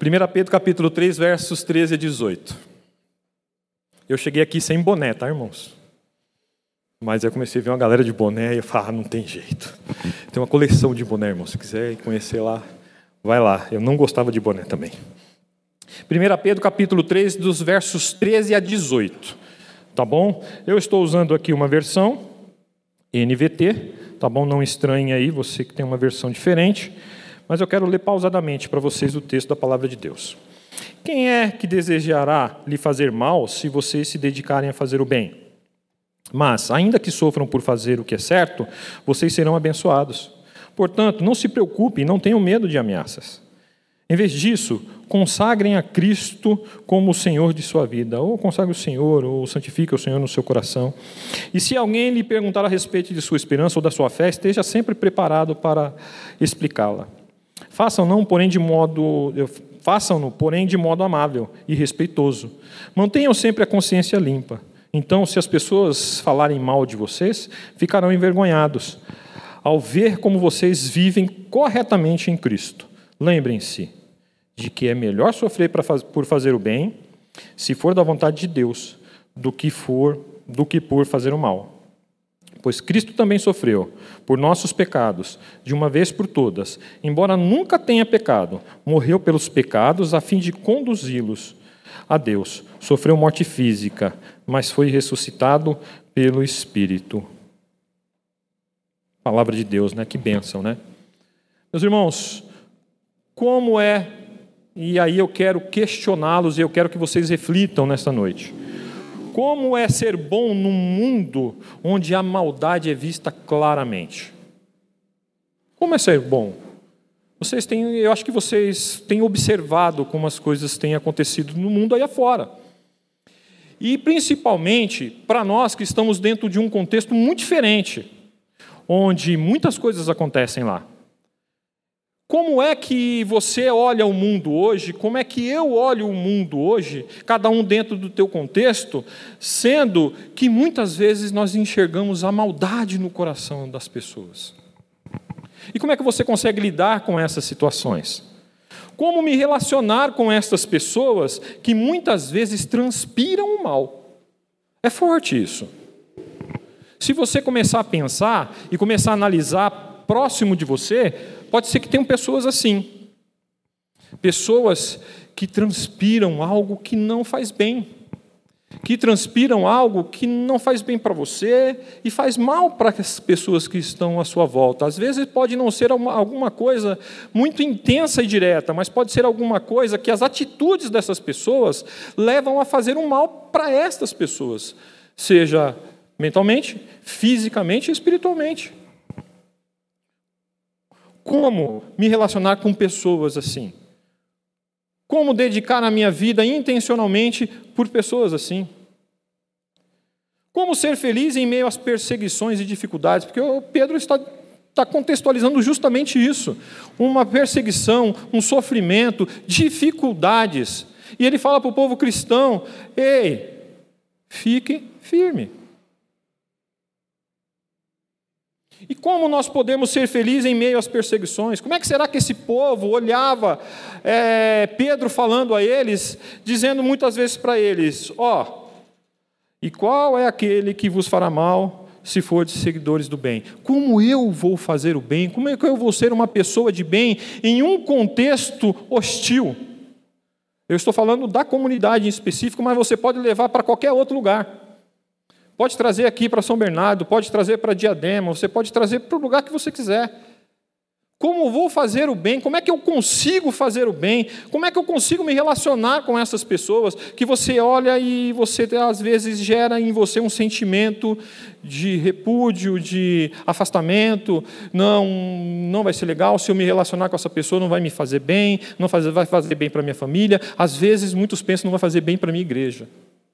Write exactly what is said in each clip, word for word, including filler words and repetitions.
primeira Pedro capítulo três, versos treze a dezoito. Eu cheguei aqui sem boné, tá, irmãos? Mas eu comecei a ver uma galera de boné e eu falei, ah, não tem jeito. Tem uma coleção de boné, irmão. Se quiser conhecer lá, vai lá. Eu não gostava de boné também. primeira Pedro capítulo três, dos versos treze a dezoito. Tá bom? Eu estou usando aqui uma versão N V T, tá bom? Não estranhe aí, você que tem uma versão diferente. Mas eu quero ler pausadamente para vocês o texto da palavra de Deus. Quem é que desejará lhe fazer mal se vocês se dedicarem a fazer o bem? Mas, ainda que sofram por fazer o que é certo, vocês serão abençoados. Portanto, não se preocupem, não tenham medo de ameaças. Em vez disso, consagrem a Cristo como o Senhor de sua vida. Ou consagre o Senhor, ou santifique o Senhor no seu coração. E se alguém lhe perguntar a respeito de sua esperança ou da sua fé, esteja sempre preparado para explicá-la. Façam-no, porém, de modo, façam-no, porém, de modo amável e respeitoso. Mantenham sempre a consciência limpa. Então, se as pessoas falarem mal de vocês, ficarão envergonhados ao ver como vocês vivem corretamente em Cristo. Lembrem-se de que é melhor sofrer por fazer o bem, se for da vontade de Deus, do que for, do que por fazer o mal. Pois Cristo também sofreu por nossos pecados, de uma vez por todas, embora nunca tenha pecado, morreu pelos pecados a fim de conduzi-los a Deus. Sofreu morte física, mas foi ressuscitado pelo Espírito. Palavra de Deus, né? Que bênção, né? Meus irmãos, como é, e aí eu quero questioná-los e eu quero que vocês reflitam nesta noite. Como é ser bom num mundo onde a maldade é vista claramente? Como é ser bom? Vocês têm, eu acho que vocês têm observado como as coisas têm acontecido no mundo aí afora. E principalmente para nós que estamos dentro de um contexto muito diferente, onde muitas coisas acontecem lá. Como é que você olha o mundo hoje? Como é que eu olho o mundo hoje? Cada um dentro do teu contexto, sendo que muitas vezes nós enxergamos a maldade no coração das pessoas. E como é que você consegue lidar com essas situações? Como me relacionar com essas pessoas que muitas vezes transpiram o mal? É forte isso. Se você começar a pensar e começar a analisar próximo de você, pode ser que tenham pessoas assim. Pessoas que transpiram algo que não faz bem. Que transpiram algo que não faz bem para você e faz mal para as pessoas que estão à sua volta. Às vezes pode não ser alguma coisa muito intensa e direta, mas pode ser alguma coisa que as atitudes dessas pessoas levam a fazer um mal para estas pessoas. Seja mentalmente, fisicamente e espiritualmente. Como me relacionar com pessoas assim? Como dedicar a minha vida intencionalmente por pessoas assim? Como ser feliz em meio às perseguições e dificuldades? Porque o Pedro está, está contextualizando justamente isso. Uma perseguição, um sofrimento, dificuldades. E ele fala para o povo cristão, ei, fique firme. E como nós podemos ser felizes em meio às perseguições? Como é que será que esse povo olhava é, Pedro falando a eles, dizendo muitas vezes para eles, ó, oh, e qual é aquele que vos fará mal se fordes seguidores do bem? Como eu vou fazer o bem? Como é que eu vou ser uma pessoa de bem em um contexto hostil? Eu estou falando da comunidade em específico, mas você pode levar para qualquer outro lugar. Pode trazer aqui para São Bernardo, pode trazer para Diadema, você pode trazer para o lugar que você quiser. Como vou fazer o bem? Como é que eu consigo fazer o bem? Como é que eu consigo me relacionar com essas pessoas que você olha e você, às vezes, gera em você um sentimento de repúdio, de afastamento? Não, não vai ser legal, se eu me relacionar com essa pessoa não vai me fazer bem, não vai fazer bem para a minha família. Às vezes, muitos pensam que não vai fazer bem para a minha igreja.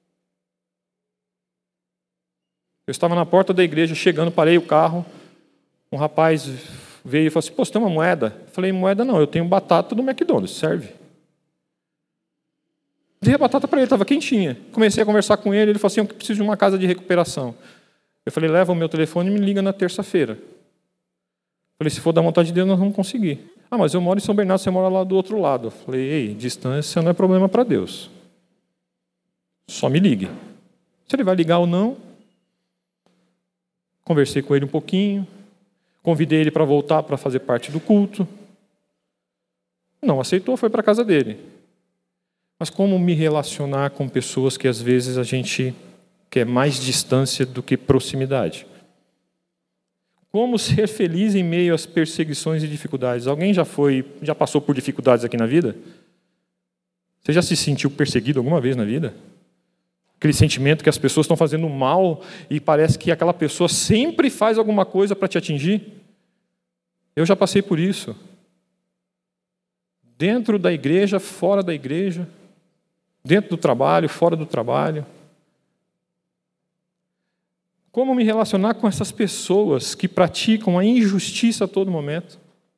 Eu estava na porta da igreja, chegando, parei o carro, um rapaz veio e falou assim, pô, você tem uma moeda? Eu falei, moeda não, eu tenho batata do McDonald's, serve? Dei a batata para ele, estava quentinha. Comecei a conversar com ele, ele falou assim, eu preciso de uma casa de recuperação. Eu falei, leva o meu telefone e me liga na terça-feira. Eu falei, se for da vontade de Deus, nós vamos conseguir. Ah, mas eu moro em São Bernardo, você mora lá do outro lado. Eu falei, ei, distância não é problema para Deus. Só me ligue. Se ele vai ligar ou não, conversei com ele um pouquinho, convidei ele para voltar para fazer parte do culto. Não aceitou, foi para a casa dele. Mas como me relacionar com pessoas que às vezes a gente quer mais distância do que proximidade? Como ser feliz em meio às perseguições e dificuldades? Alguém já foi, já passou por dificuldades aqui na vida? Você já se sentiu perseguido alguma vez na vida? Aquele sentimento que as pessoas estão fazendo mal e parece que aquela pessoa sempre faz alguma coisa para te atingir? Eu já passei por isso. Dentro da igreja, fora da igreja, dentro do trabalho, fora do trabalho. Como me relacionar com essas pessoas que praticam a injustiça a todo momento?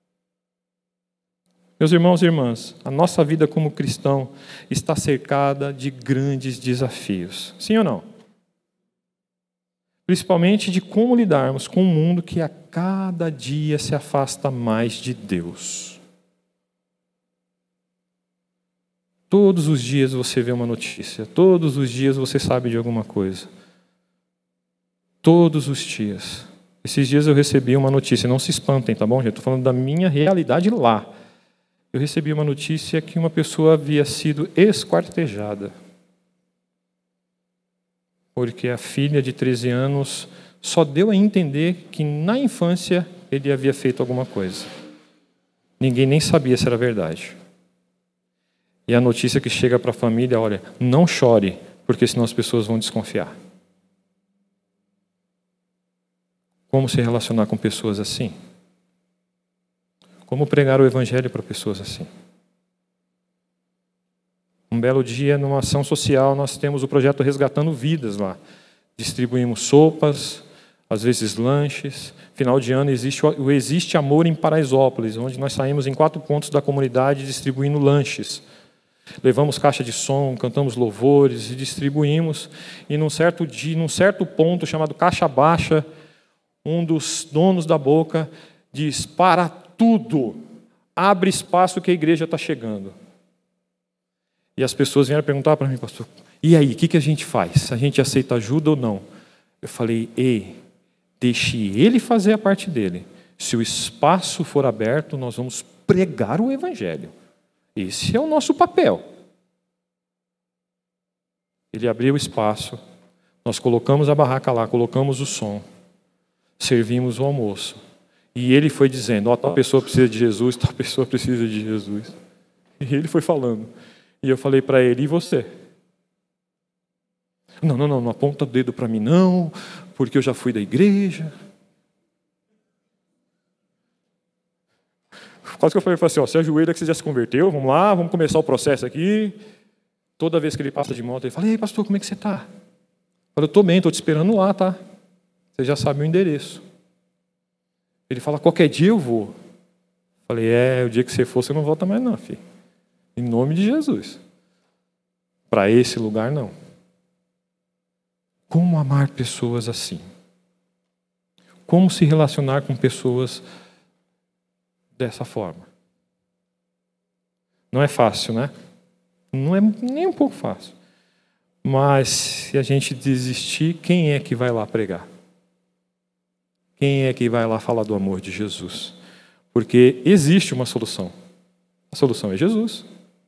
Meus irmãos e irmãs, a nossa vida como cristão está cercada de grandes desafios. Sim ou não? Principalmente de como lidarmos com um mundo que a cada dia se afasta mais de Deus. Todos os dias você vê uma notícia, todos os dias você sabe de alguma coisa. Todos os dias. Esses dias eu recebi uma notícia, não se espantem, tá bom, gente? Estou falando da minha realidade lá. Eu recebi uma notícia que uma pessoa havia sido esquartejada. Porque a filha de treze anos só deu a entender que na infância ele havia feito alguma coisa. Ninguém nem sabia se era verdade. E a notícia que chega para a família, olha, não chore, porque senão as pessoas vão desconfiar. Como se relacionar com pessoas assim? Como pregar o evangelho para pessoas assim? Um belo dia, numa ação social, nós temos o projeto Resgatando Vidas lá. Distribuímos sopas, às vezes lanches. Final de ano existe o Existe Amor em Paraisópolis, onde nós saímos em quatro pontos da comunidade distribuindo lanches. Levamos caixa de som, cantamos louvores e distribuímos. E num certo dia, num certo ponto chamado Caixa Baixa, um dos donos da boca diz, para tudo, abre espaço que a igreja está chegando. E as pessoas vieram perguntar para mim, pastor, e aí, o que, que a gente faz? A gente aceita ajuda ou não? Eu falei, ei, deixe ele fazer a parte dele. Se o espaço for aberto, nós vamos pregar o evangelho. Esse é o nosso papel. Ele abriu o espaço, nós colocamos a barraca lá, colocamos o som, servimos o almoço. E ele foi dizendo, ó, tal pessoa precisa de Jesus, tal pessoa precisa de Jesus. E ele foi falando. E eu falei para ele, e você? Não, não, não, não aponta o dedo para mim não, porque eu já fui da igreja. Quase que eu falei assim, ó, se ajoelha que você já se converteu, vamos lá, vamos começar o processo aqui. Toda vez que ele passa de moto, ele fala, ei, pastor, como é que você está? Eu falo, eu estou bem, estou te esperando lá, tá? Você já sabe o endereço. Ele fala, qualquer dia eu vou. Eu falei, é, o dia que você for, você não volta mais não, filho. Em nome de Jesus. Para esse lugar, não. Como amar pessoas assim? Como se relacionar com pessoas dessa forma? Não é fácil, né? Não é nem um pouco fácil. Mas se a gente desistir, quem é que vai lá pregar? Quem é que vai lá falar do amor de Jesus? Porque existe uma solução. A solução é Jesus.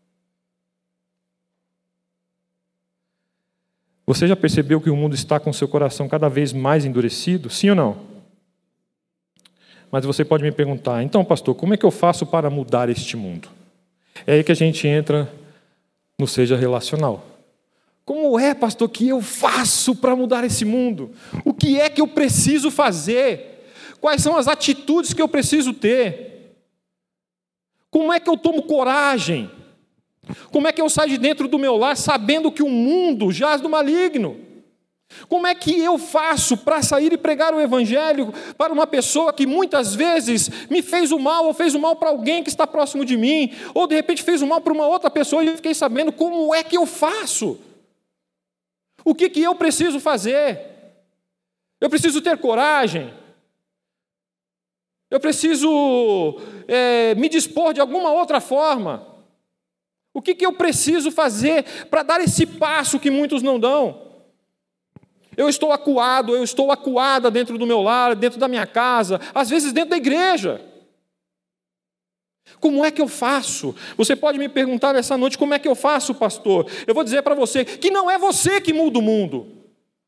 Você já percebeu que o mundo está com seu coração cada vez mais endurecido? Sim ou não? Mas você pode me perguntar, então, pastor, como é que eu faço para mudar este mundo? É aí que a gente entra no Seja Relacional. Como é, pastor, que eu faço para mudar esse mundo? O que é que eu preciso fazer? Quais são as atitudes que eu preciso ter? Como é que eu tomo coragem? Como é que eu saio de dentro do meu lar sabendo que o mundo jaz do maligno? Como é que eu faço para sair e pregar o evangelho para uma pessoa que muitas vezes me fez o mal, ou fez o mal para alguém que está próximo de mim, ou de repente fez o mal para uma outra pessoa e eu fiquei sabendo como é que eu faço? O que, que eu preciso fazer? Eu preciso ter coragem. Eu preciso é, me dispor de alguma outra forma. O que, que eu preciso fazer para dar esse passo que muitos não dão? Eu estou acuado, eu estou acuada dentro do meu lar, dentro da minha casa, às vezes dentro da igreja. Como é que eu faço? Você pode me perguntar essa noite, como é que eu faço, pastor? Eu vou dizer para você que não é você que muda o mundo.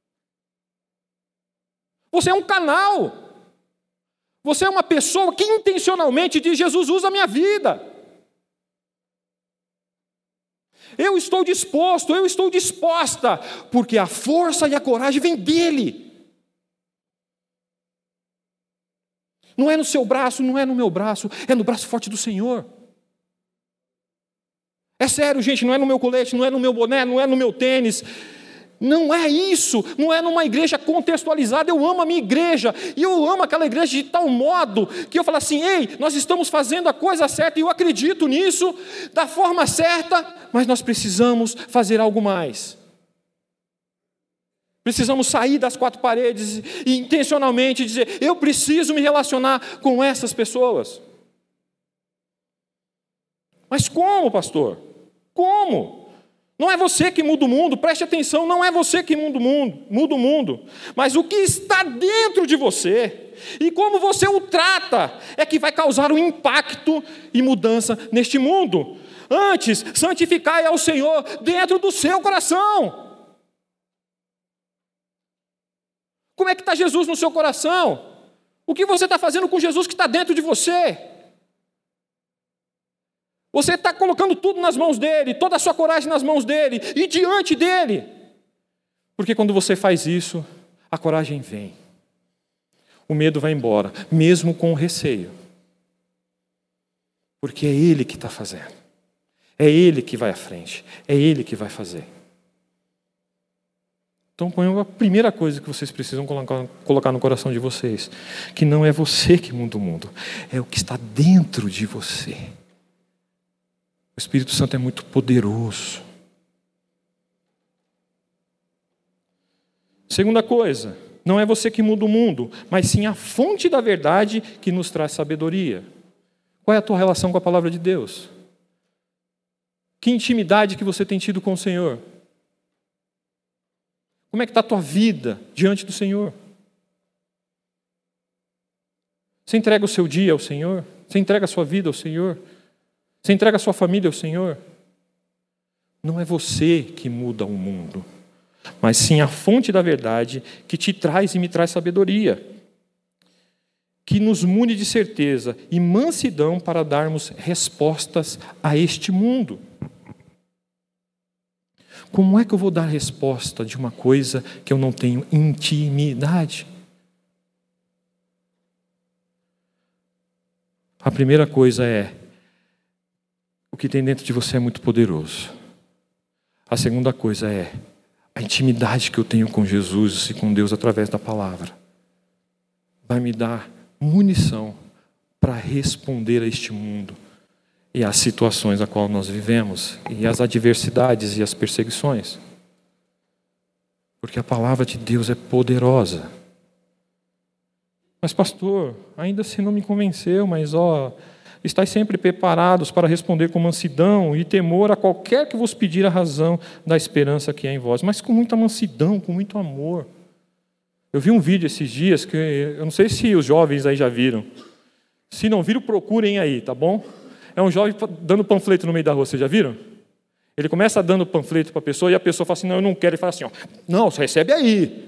Você é um canal. Você é uma pessoa que intencionalmente diz: Jesus, usa a minha vida. Eu estou disposto, eu estou disposta, porque a força e a coragem vem dele. Não é no seu braço, não é no meu braço, é no braço forte do Senhor. É sério, gente, não é no meu colete, não é no meu boné, não é no meu tênis. Não é isso, não é numa igreja contextualizada. Eu amo a minha igreja, e eu amo aquela igreja de tal modo que eu falo assim: ei, nós estamos fazendo a coisa certa, e eu acredito nisso, da forma certa, mas nós precisamos fazer algo mais. Precisamos sair das quatro paredes e intencionalmente dizer: eu preciso me relacionar com essas pessoas. Mas como, pastor? Como? Não é você que muda o mundo, preste atenção, não é você que muda o mundo, muda o mundo, mas o que está dentro de você e como você o trata é que vai causar um impacto e mudança neste mundo. Antes, santificai ao Senhor dentro do seu coração. Como é que está Jesus no seu coração? O que você está fazendo com Jesus que está dentro de você? Você está colocando tudo nas mãos dele, toda a sua coragem nas mãos dele e diante dele. Porque quando você faz isso, a coragem vem. O medo vai embora, mesmo com o receio. Porque é ele que está fazendo. É ele que vai à frente. É ele que vai fazer. Então ponham a primeira coisa que vocês precisam colocar, colocar no coração de vocês. Que não é você que muda o mundo. É o que está dentro de você. O Espírito Santo é muito poderoso. Segunda coisa, não é você que muda o mundo, mas sim a fonte da verdade que nos traz sabedoria. Qual é a tua relação com a palavra de Deus? Que intimidade que você tem tido com o Senhor? Como é que está a tua vida diante do Senhor? Você entrega o seu dia ao Senhor? Você entrega a sua vida ao Senhor? Você entrega a sua família ao Senhor? Não é você que muda o mundo, mas sim a fonte da verdade que te traz e me traz sabedoria, que nos mune de certeza e mansidão para darmos respostas a este mundo. Como é que eu vou dar resposta de uma coisa que eu não tenho intimidade? A primeira coisa é: o que tem dentro de você é muito poderoso. A segunda coisa é a intimidade que eu tenho com Jesus e com Deus através da palavra. Vai me dar munição para responder a este mundo e às situações a qual nós vivemos, e às adversidades e às perseguições. Porque a palavra de Deus é poderosa. Mas pastor, ainda assim não me convenceu, mas ó... estais sempre preparados para responder com mansidão e temor a qualquer que vos pedir a razão da esperança que é em vós, mas com muita mansidão, com muito amor. Eu vi um vídeo esses dias, que eu não sei se os jovens aí já viram. Se não viram, procurem aí, tá bom? É um jovem dando panfleto no meio da rua, vocês já viram? Ele começa dando panfleto para a pessoa e a pessoa fala assim: não, eu não quero. Ele fala assim: ó, não, você recebe aí.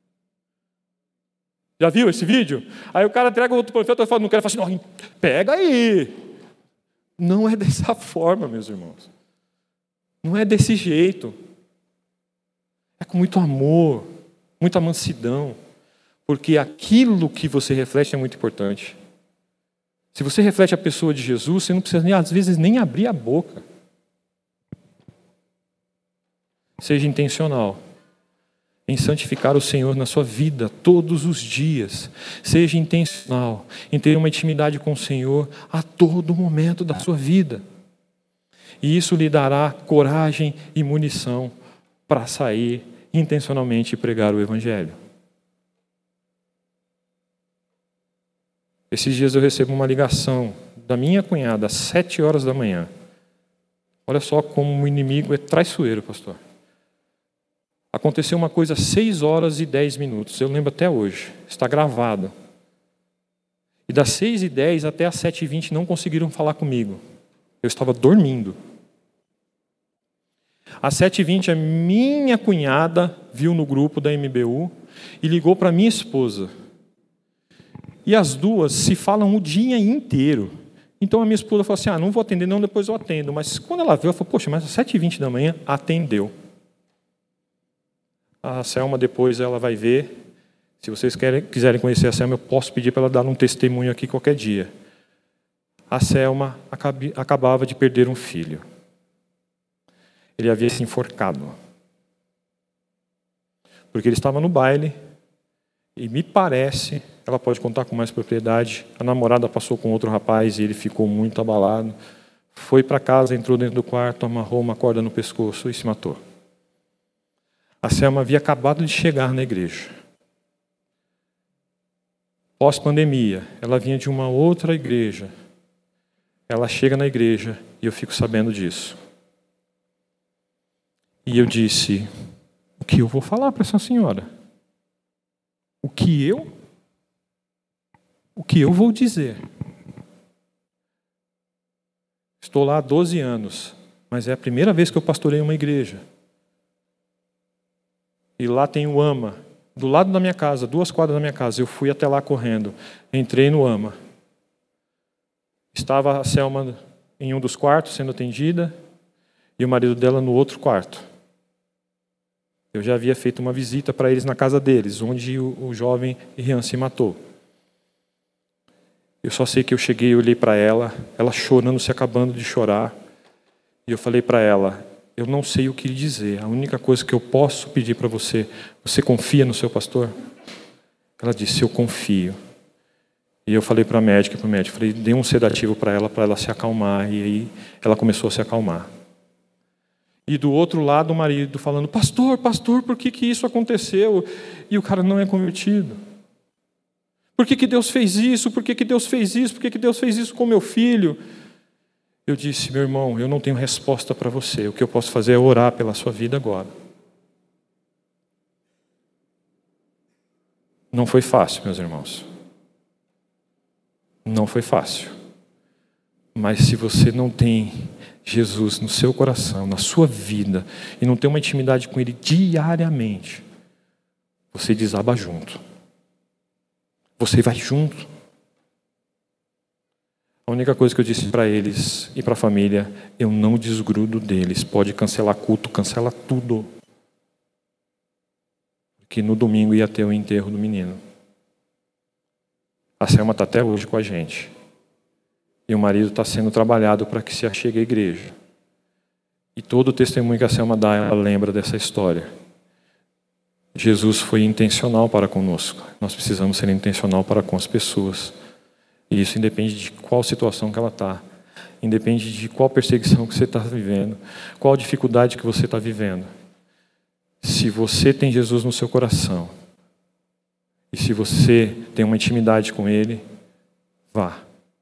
Já viu esse vídeo? Aí o cara entrega outro panfleto e fala: não quero. Ele fala assim: não, pega aí. Não é dessa forma, meus irmãos. Não é desse jeito. É com muito amor, muita mansidão. Porque aquilo que você reflete é muito importante. Se você reflete a pessoa de Jesus, você não precisa, nem, às vezes, nem abrir a boca. Seja intencional em santificar o Senhor na sua vida todos os dias. Seja intencional em ter uma intimidade com o Senhor a todo momento da sua vida. E isso lhe dará coragem e munição para sair intencionalmente e pregar o Evangelho. Esses dias eu recebo uma ligação da minha cunhada às sete horas da manhã. Olha só como o inimigo é traiçoeiro, pastor. Aconteceu uma coisa às seis horas e dez minutos. Eu lembro até hoje. Está gravado. E das seis e dez até as sete e vinte não conseguiram falar comigo. Eu estava dormindo. Às sete e vinte a minha cunhada viu no grupo da M B U e ligou para minha esposa. E as duas se falam o dia inteiro. Então a minha esposa falou assim, ah, não vou atender não, depois eu atendo. Mas quando ela viu, ela falou, poxa, mas às sete e vinte da manhã atendeu. A Selma depois ela vai ver. Se vocês querem, quiserem conhecer a Selma, eu posso pedir para ela dar um testemunho aqui qualquer dia. A Selma acabe, acabava de perder um filho. Ele havia se enforcado. Porque ele estava no baile e me parece, ela pode contar com mais propriedade, a namorada passou com outro rapaz e ele ficou muito abalado. Foi para casa, entrou dentro do quarto, amarrou uma corda no pescoço e se matou. A Selma havia acabado de chegar na igreja. Pós-pandemia, ela vinha de uma outra igreja. Ela chega na igreja e eu fico sabendo disso. E eu disse, o que eu vou falar para essa senhora? O que eu? O que eu vou dizer? Estou lá há doze anos, mas é a primeira vez que eu pastorei uma igreja. E lá tem o AMA, do lado da minha casa, duas quadras da minha casa. Eu fui até lá correndo, entrei no AMA. Estava a Selma em um dos quartos sendo atendida e o marido dela no outro quarto. Eu já havia feito uma visita para eles na casa deles, onde o, o jovem Rian se matou. Eu só sei que eu cheguei e olhei para ela, ela chorando, se acabando de chorar. E eu falei para ela, eu não sei o que lhe dizer. A única coisa que eu posso pedir para você, você confia no seu pastor? Ela disse, eu confio. E eu falei para a médica, para o médico, falei, dê um sedativo para ela, para ela se acalmar. E aí ela começou a se acalmar. E do outro lado o marido falando, pastor, pastor, por que, que isso aconteceu? E o cara não é convertido. Por que, que Deus fez isso? Por que, que Deus fez isso? Por que, que Deus fez isso com meu filho? Eu disse, meu irmão, eu não tenho resposta para você. O que eu posso fazer é orar pela sua vida agora. Não foi fácil, meus irmãos. Não foi fácil. Mas se você não tem Jesus no seu coração, na sua vida, e não tem uma intimidade com Ele diariamente, você desaba junto. Você vai junto. A única coisa que eu disse para eles e para a família, eu não desgrudo deles. Pode cancelar culto, cancela tudo. Porque no domingo ia ter o enterro do menino. A Selma está até hoje com a gente. E o marido está sendo trabalhado para que se achegue à igreja. E todo o testemunho que a Selma dá, ela lembra dessa história. Jesus foi intencional para conosco. Nós precisamos ser intencional para com as pessoas. E isso independe de qual situação que ela está. Independe de qual perseguição que você está vivendo. Qual dificuldade que você está vivendo. Se você tem Jesus no seu coração, e se você tem uma intimidade com Ele, vá.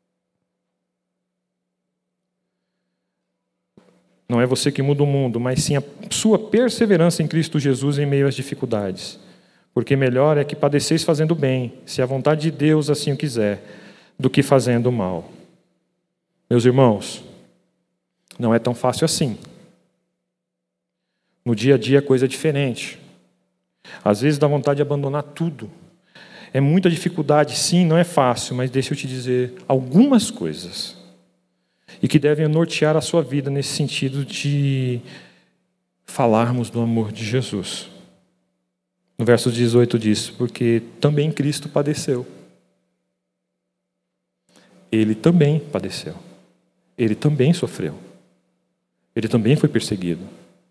Não é você que muda o mundo, mas sim a sua perseverança em Cristo Jesus em meio às dificuldades. Porque melhor é que padeceis fazendo bem, se a vontade de Deus assim o quiser, do que fazendo mal. Meus irmãos, não é tão fácil assim. No dia a dia a coisa é diferente. Às vezes dá vontade de abandonar tudo. É muita dificuldade, sim, não é fácil, mas deixa eu te dizer algumas coisas. E que devem nortear a sua vida nesse sentido de falarmos do amor de Jesus. No verso dezoito diz, porque também Cristo padeceu. Ele também padeceu. Ele também sofreu. Ele também foi perseguido.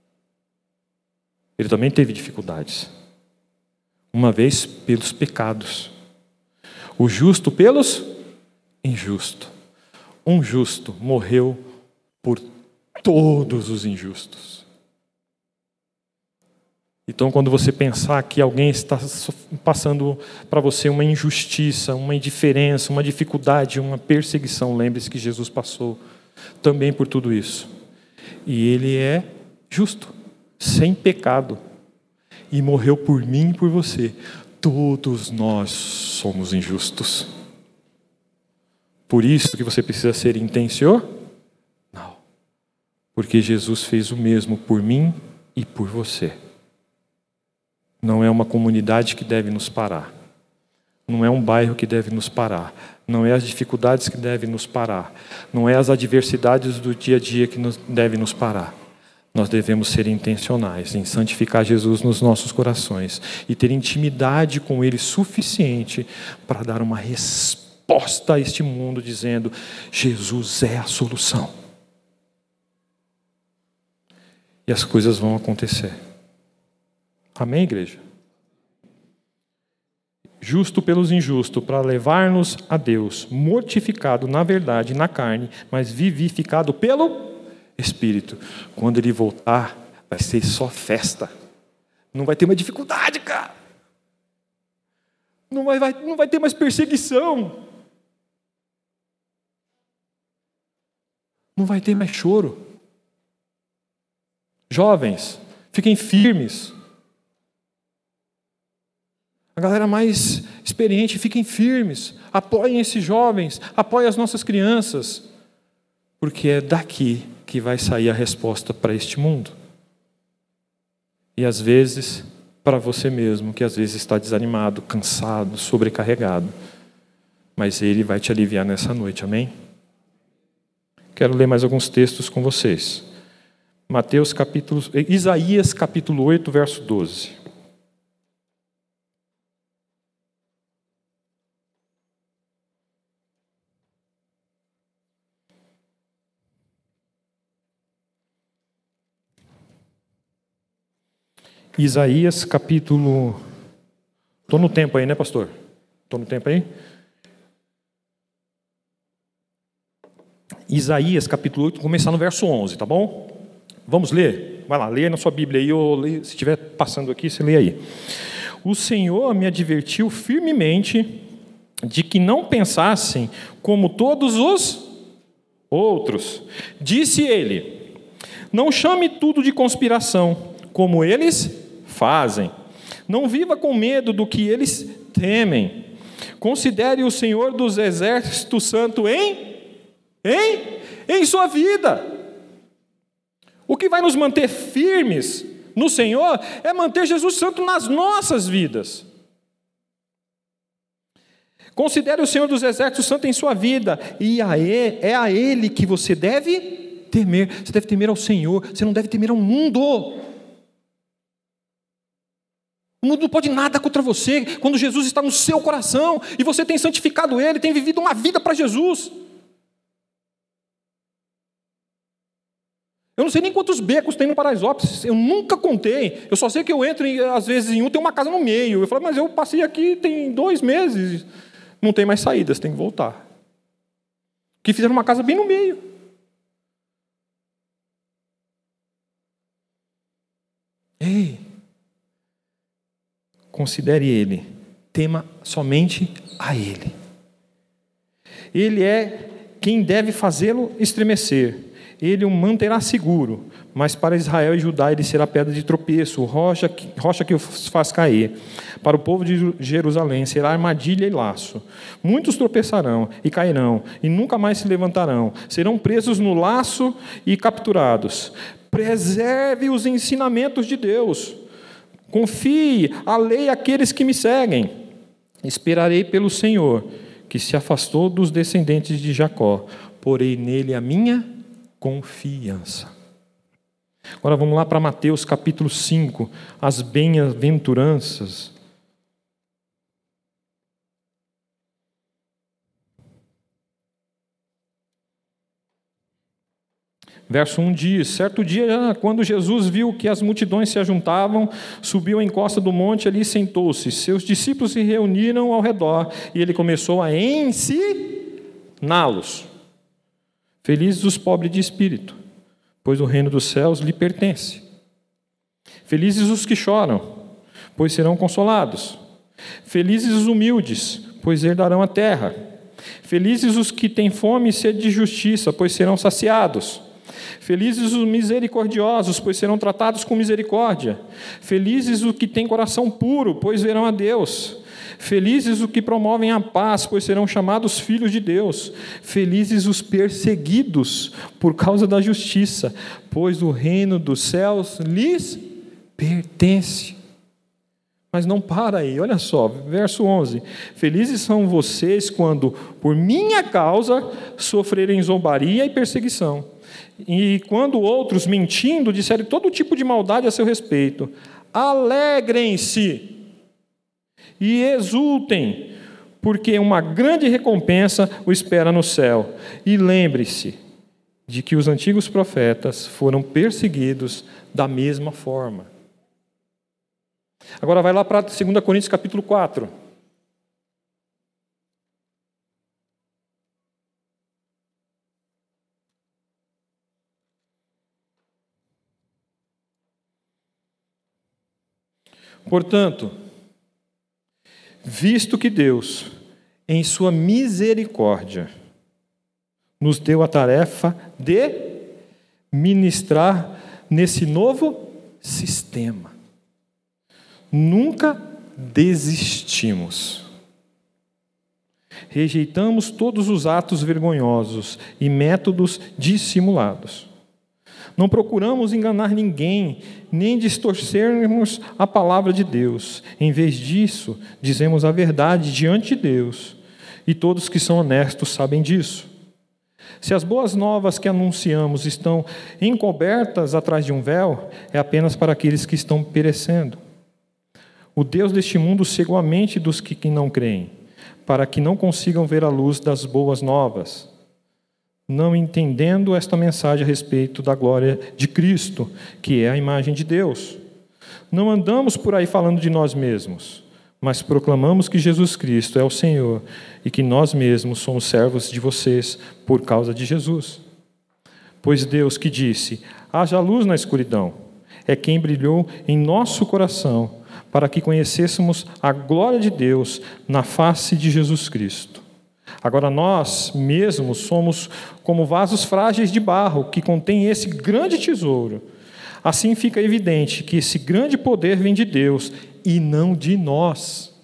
Ele também teve dificuldades. Uma vez pelos pecados. O justo pelos injustos. Um justo morreu por todos os injustos. Então, quando você pensar que alguém está passando para você uma injustiça, uma indiferença, uma dificuldade, uma perseguição, lembre-se que Jesus passou também por tudo isso. E Ele é justo, sem pecado, e morreu por mim e por você. Todos nós somos injustos. Por isso que você precisa ser intencional. Não. Porque Jesus fez o mesmo por mim e por você. Não é uma comunidade que deve nos parar. Não é um bairro que deve nos parar. Não é as dificuldades que devem nos parar. Não é as adversidades do dia a dia que nos, devem nos parar. Nós devemos ser intencionais em santificar Jesus nos nossos corações e ter intimidade com Ele suficiente para dar uma resposta a este mundo dizendo: Jesus é a solução. E as coisas vão acontecer. Amém, igreja? Justo pelos injustos, para levar-nos a Deus, mortificado na verdade, na carne, mas vivificado pelo Espírito. Quando Ele voltar, vai ser só festa. Não vai ter mais dificuldade, cara. Não vai, vai, não vai ter mais perseguição. Não vai ter mais choro. Jovens, fiquem firmes. A galera mais experiente, fiquem firmes. Apoiem esses jovens, apoiem as nossas crianças. Porque é daqui que vai sair a resposta para este mundo. E às vezes, para você mesmo, que às vezes está desanimado, cansado, sobrecarregado. Mas Ele vai te aliviar nessa noite, amém? Quero ler mais alguns textos com vocês. Mateus capítulo, Isaías capítulo oito, verso doze. Isaías capítulo... Estou no tempo aí, né, pastor? Estou no tempo aí? Isaías capítulo oito, começar no verso onze, tá bom? Vamos ler? Vai lá, leia na sua Bíblia aí, ou leia, se estiver passando aqui, você lê aí. O Senhor me advertiu firmemente de que não pensassem como todos os outros. Disse Ele: não chame tudo de conspiração, como eles fazem. Não viva com medo do que eles temem. Considere o Senhor dos Exércitos Santo em, em, em sua vida. O que vai nos manter firmes no Senhor é manter Jesus Santo nas nossas vidas. Considere o Senhor dos Exércitos Santo em sua vida, e a ele, é a Ele que você deve temer. Você deve temer ao Senhor, você não deve temer ao mundo. O mundo não pode nada contra você quando Jesus está no seu coração e você tem santificado Ele, tem vivido uma vida para Jesus. Eu não sei nem quantos becos tem no Paraisópolis, eu nunca contei. Eu só sei que eu entro, e, às vezes, em um tem uma casa no meio. Eu falo, mas eu passei aqui tem dois meses, não tem mais saídas, tem que voltar. Que fizeram uma casa bem no meio. Ei, considere Ele, tema somente a Ele. Ele é quem deve fazê-lo estremecer. Ele o manterá seguro, mas para Israel e Judá ele será pedra de tropeço, rocha que, rocha que os faz cair. Para o povo de Jerusalém será armadilha e laço. Muitos tropeçarão e cairão, e nunca mais se levantarão. Serão presos no laço e capturados. Preserve os ensinamentos de Deus. Confie a lei àqueles que me seguem. Esperarei pelo Senhor, que se afastou dos descendentes de Jacó. Porei nele a minha confiança. Agora vamos lá para Mateus capítulo cinco, as bem-aventuranças. Verso um diz: certo dia, quando Jesus viu que as multidões se ajuntavam, subiu à encosta do monte, ali sentou-se. Seus discípulos se reuniram ao redor e ele começou a ensiná-los. Felizes os pobres de espírito, pois o reino dos céus lhe pertence. Felizes os que choram, pois serão consolados. Felizes os humildes, pois herdarão a terra. Felizes os que têm fome e sede de justiça, pois serão saciados. Felizes os misericordiosos, pois serão tratados com misericórdia. Felizes os que têm coração puro, pois verão a Deus. Felizes os que promovem a paz, pois serão chamados filhos de Deus. Felizes os perseguidos por causa da justiça, pois o reino dos céus lhes pertence. Mas não para aí, olha só, verso onze. Felizes são vocês quando, por minha causa, sofrerem zombaria e perseguição. E quando outros, mentindo, disserem todo tipo de maldade a seu respeito. Alegrem-se e exultem, porque uma grande recompensa o espera no céu. E lembre-se de que os antigos profetas foram perseguidos da mesma forma. Agora vai lá para dois Coríntios capítulo quatro. Portanto, visto que Deus, em sua misericórdia, nos deu a tarefa de ministrar nesse novo sistema, nunca desistimos. Rejeitamos todos os atos vergonhosos e métodos dissimulados. Não procuramos enganar ninguém, nem distorcermos a palavra de Deus. Em vez disso, dizemos a verdade diante de Deus, e todos que são honestos sabem disso. Se as boas novas que anunciamos estão encobertas atrás de um véu, é apenas para aqueles que estão perecendo. O Deus deste mundo cegou a mente dos que não creem, para que não consigam ver a luz das boas novas, não entendendo esta mensagem a respeito da glória de Cristo, que é a imagem de Deus. Não andamos por aí falando de nós mesmos, mas proclamamos que Jesus Cristo é o Senhor e que nós mesmos somos servos de vocês por causa de Jesus. Pois Deus que disse, haja luz na escuridão, é quem brilhou em nosso coração para que conhecêssemos a glória de Deus na face de Jesus Cristo. Agora nós mesmos somos como vasos frágeis de barro que contêm esse grande tesouro. Assim fica evidente que esse grande poder vem de Deus e não de nós.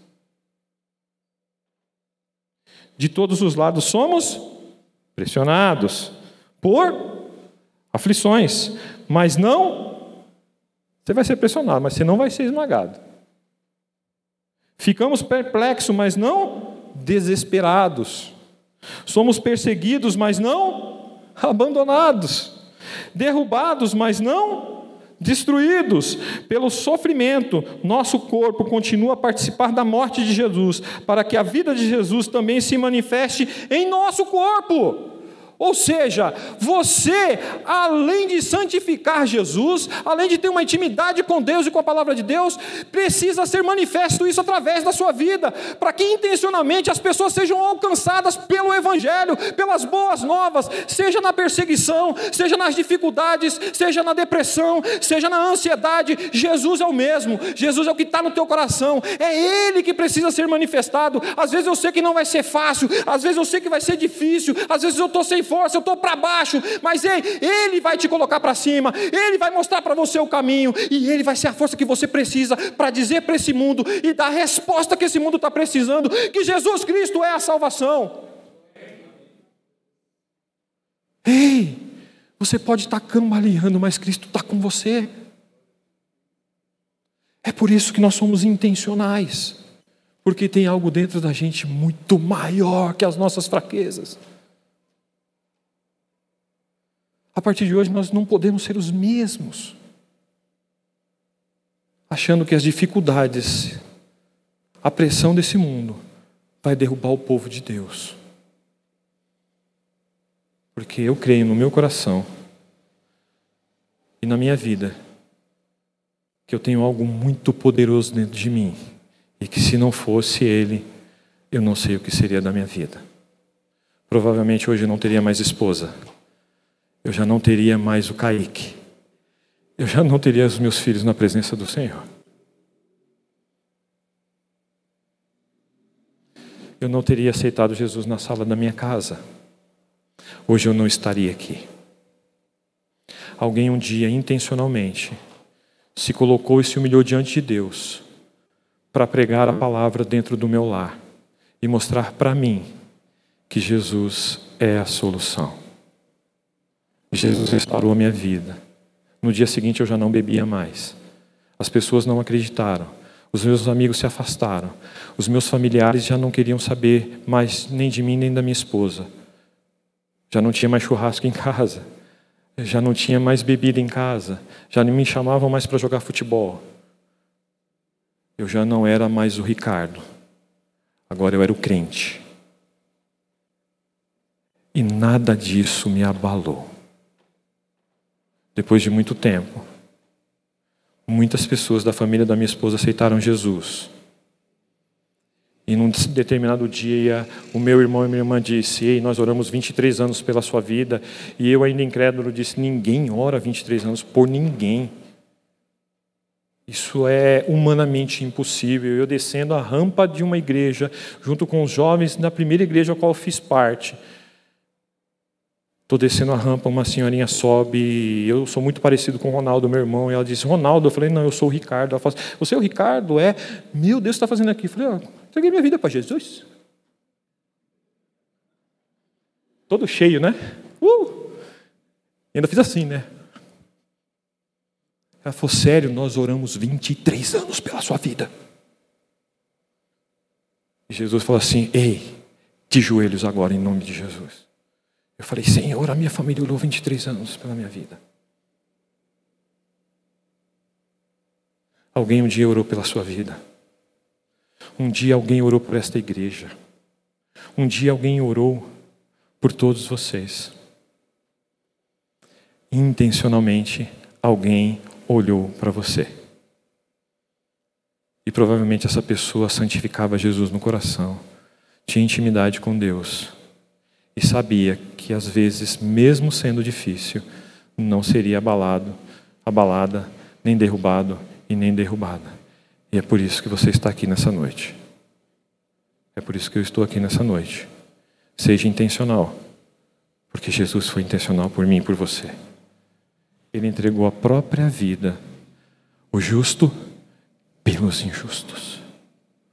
De todos os lados somos pressionados por aflições, mas não... Você vai ser pressionado, mas você não vai ser esmagado. Ficamos perplexos, mas não desesperados. Somos perseguidos, mas não abandonados. Derrubados, mas não destruídos. Pelo sofrimento, nosso corpo continua a participar da morte de Jesus, para que a vida de Jesus também se manifeste em nosso corpo. Ou seja, você, além de santificar Jesus, além de ter uma intimidade com Deus e com a palavra de Deus, precisa ser manifesto isso através da sua vida, para que intencionalmente as pessoas sejam alcançadas pelo Evangelho, pelas boas novas, seja na perseguição, seja nas dificuldades, seja na depressão, seja na ansiedade. Jesus é o mesmo, Jesus é o que está no teu coração, é Ele que precisa ser manifestado. Às vezes eu sei que não vai ser fácil, às vezes eu sei que vai ser difícil, às vezes eu estou sem força, eu estou para baixo, mas ele, ele vai te colocar para cima, Ele vai mostrar para você o caminho, e Ele vai ser a força que você precisa para dizer para esse mundo e dar a resposta que esse mundo está precisando, que Jesus Cristo é a salvação. Ei, você pode estar cambaleando, mas Cristo está com você. É por isso que nós somos intencionais, porque tem algo dentro da gente muito maior que as nossas fraquezas. A partir de hoje nós não podemos ser os mesmos, achando que as dificuldades, a pressão desse mundo vai derrubar o povo de Deus. Porque eu creio no meu coração e na minha vida que eu tenho algo muito poderoso dentro de mim e que se não fosse Ele, eu não sei o que seria da minha vida. Provavelmente hoje eu não teria mais esposa. Eu já não teria mais o Kaique. eu já não teria os meus filhos na presença do Senhor. Eu não teria aceitado Jesus na sala da minha casa. Hoje eu não estaria aqui. Alguém um dia, intencionalmente, se colocou e se humilhou diante de Deus para pregar a palavra dentro do meu lar e mostrar para mim que Jesus é a solução. Jesus restaurou a minha vida. No dia seguinte eu já não bebia mais. As pessoas não acreditaram. Os meus amigos se afastaram. Os meus familiares já não queriam saber mais nem de mim nem da minha esposa. Já não tinha mais churrasco em casa. Já não tinha mais bebida em casa. Já não me chamavam mais para jogar futebol. Eu já não era mais o Ricardo. Agora eu era o crente. E nada disso me abalou. Depois de muito tempo, muitas pessoas da família da minha esposa aceitaram Jesus. E num determinado dia, o meu irmão e minha irmã disse: ei, nós oramos vinte e três anos pela sua vida. E eu ainda incrédulo disse: ninguém ora vinte e três anos por ninguém. Isso é humanamente impossível. Eu descendo a rampa de uma igreja, junto com os jovens da primeira igreja a qual eu fiz parte. Estou descendo a rampa, uma senhorinha sobe, eu sou muito parecido com o Ronaldo, meu irmão, e ela disse: Ronaldo, eu falei: não, eu sou o Ricardo. Ela falou: você é o Ricardo? É? Meu Deus, o que você está fazendo aqui? Eu falei: ah, entreguei minha vida para Jesus. Todo cheio, né? Uh! E ainda fiz assim, né? Ela falou: sério, nós oramos vinte e três anos pela sua vida. E Jesus falou assim: ei, de joelhos agora em nome de Jesus. Eu falei: Senhor, a minha família orou vinte e três anos pela minha vida. Alguém um dia orou pela sua vida. Um dia alguém orou por esta igreja. Um dia alguém orou por todos vocês. Intencionalmente, alguém olhou para você. E provavelmente essa pessoa santificava Jesus no coração. Tinha intimidade com Deus. E sabia que às vezes, mesmo sendo difícil, não seria abalado, abalada, nem derrubado e nem derrubada. E é por isso que você está aqui nessa noite. É por isso que eu estou aqui nessa noite. Seja intencional, porque Jesus foi intencional por mim e por você. Ele entregou a própria vida, o justo pelos injustos.